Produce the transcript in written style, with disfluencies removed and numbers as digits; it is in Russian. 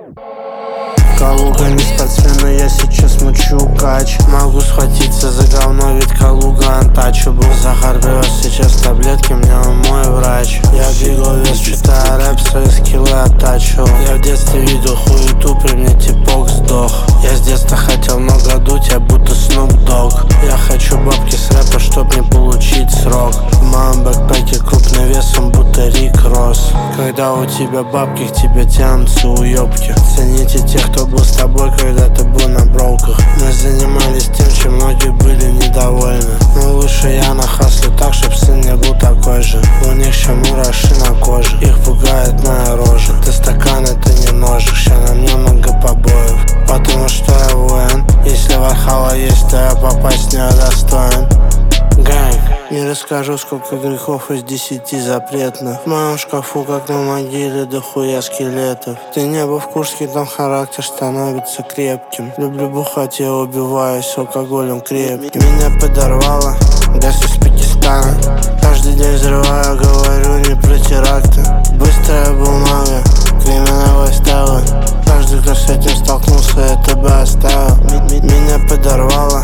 Калуга не спортсмен, я сейчас мучу кач. Могу схватиться за говно, ведь Калуга untouchable. Захар привез сейчас таблетки, мне он мой врач. Я двигал вес, читая рэп, свои скиллы оттачивал. Я в детстве видел хуету, при мне типок сдох. Я с детства хотел много дуть, я будто Snoop Dogg. Я хочу бабки с рэпа, чтоб не получить срок. В моем бэкпэке крупный вес, он будто Рик Росс. Когда у тебя бабки, к тебе тянутся уёбки. Цените тех, кто был с тобой, когда ты был на броуках. Мы занимались тем, чем многие были недовольны. Но лучше я на хасле так, чтоб сын не был такой же. У них еще мураши на коже, их пугает моя рожа. Ты стакан, это не ножик, ща на мне много побоев. Потому что я воин, если Вальхалла есть, то я попасть в неё достоин. Гэнг. Не расскажу, сколько грехов из 10 запретных. В моем шкафу, как на могиле, дохуя скелетов. Ты не был в Курске, там характер становится крепким. Люблю бухать, я убиваюсь алкоголем крепким. Меня подорвало, газ из Пакистана. Каждый день взрываю, говорю не про теракты. Быстрая бумага, криминовые стелы. Каждый, кто с этим столкнулся, это бы оставил. Меня подорвало,